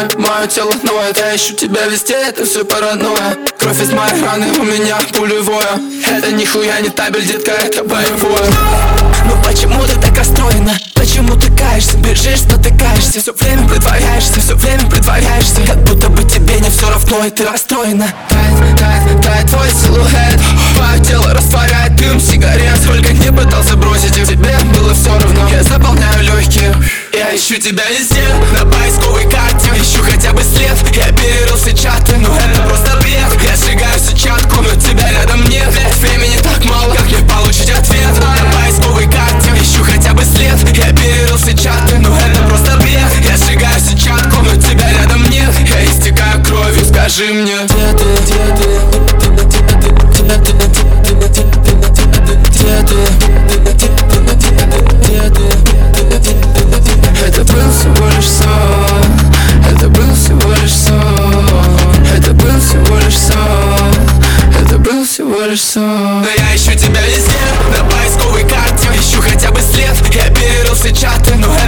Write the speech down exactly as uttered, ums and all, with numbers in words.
мое, мое тело ноет. Я ищу тебя везде, это все паранойя. Кровь из моей раны, у меня пулевое. Это нихуя не табель, детка, это боевое. Ну почему ты так расстроена? Почему ты каешься, бежишь, спотыкаешься? Все время притворяешься, все время притворяешься, как будто бы тебе не все равно, и ты расстроена. Тает, тает, тает твой силуэт. Твое тело растворяет дым сигарет. Сколько не пытался бросить, и тебе было все равно. Я заполняю легкие. Я ищу тебя везде, на поисковой карте. Ищу хотя бы след, я перерыл все чаты. Но это просто бред, я сжигаю сетчатку, но тебя рядом нет. Времени так мало, как мне получить ответ? На поисковой карте ищу хотя бы след, я перерыл все чаты. Но это просто бред, я сжигаю сетчатку, но тебя рядом нет. Я истекаю кровью, скажи мне, где ты, где ты, где ты, где ты, где ты, где ты. Это был всего лишь сон, это был всего лишь сон, это был всего лишь сон, это был всего лишь сон. Но я ищу тебя везде, на поисковой карте. Ищу хотя бы след, я перерыл все чаты, но